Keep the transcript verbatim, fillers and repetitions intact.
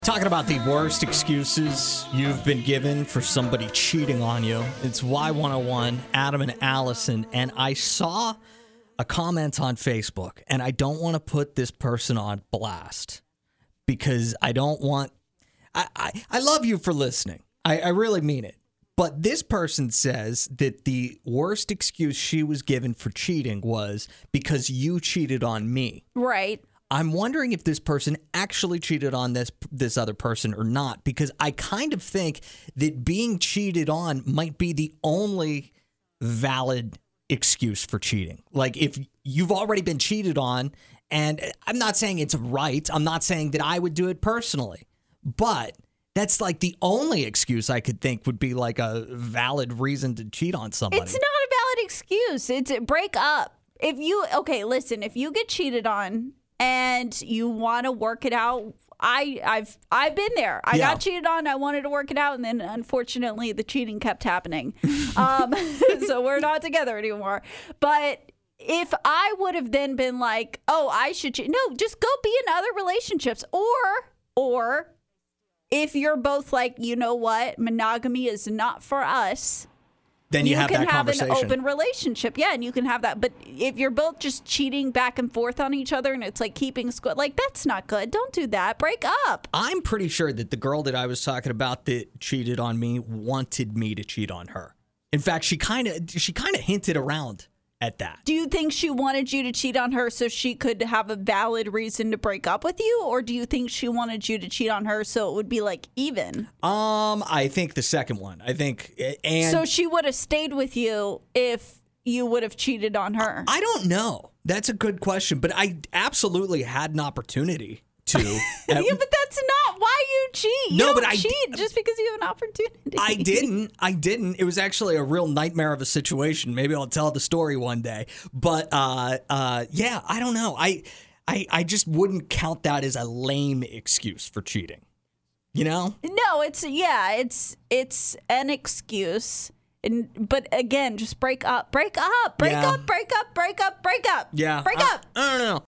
Talking about the worst excuses you've been given for somebody cheating on you. It's Y one oh one, Adam and Allison, and I saw a comment on Facebook, and I don't want to put this person on blast because I don't want... I, I, I love you for listening. I, I really mean it. But this person says that the worst excuse she was given for cheating was because you cheated on me. Right. I'm wondering if this person actually cheated on this this other person or not, because I kind of think that being cheated on might be the only valid excuse for cheating. Like, if you've already been cheated on, and I'm not saying it's right, I'm not saying that I would do it personally, but that's like the only excuse I could think would be like a valid reason to cheat on somebody. It's not a valid excuse. It's break up. If you, okay, listen, if you get cheated on and you want to work it out, I, I've I've been there. I Yeah. got cheated on. I wanted to work it out, and then unfortunately, the cheating kept happening. um, so we're not together anymore. But if I would have then been like, "Oh, I should cheat," no, just go be in other relationships, or or if you're both like, you know what, monogamy is not for us. Then you, you have can that have an conversation. open relationship. Yeah, and you can have that. But if you're both just cheating back and forth on each other and it's like keeping score, like, that's not good. Don't do that. Break up. I'm pretty sure that the girl that I was talking about that cheated on me wanted me to cheat on her. In fact, she kind of she kind of hinted around at that. Do you think she wanted you to cheat on her so she could have a valid reason to break up with you? Or do you think she wanted you to cheat on her so it would be like even? Um, I think the second one. I think, and So she would have stayed with you if you would have cheated on her. I don't know. That's a good question, but I absolutely had an opportunity to. Yeah, but that's not why you cheat. You No, don't but I cheat d- just because you have an opportunity. I didn't. I didn't. It was actually a real nightmare of a situation. Maybe I'll tell the story one day. But uh, uh, yeah, I don't know. I, I, I just wouldn't count that as a lame excuse for cheating. You know? No, it's yeah, it's it's an excuse. And but again, just break up, break up, break Yeah. up, break up, break up, break up. Yeah. break I, up. I don't know.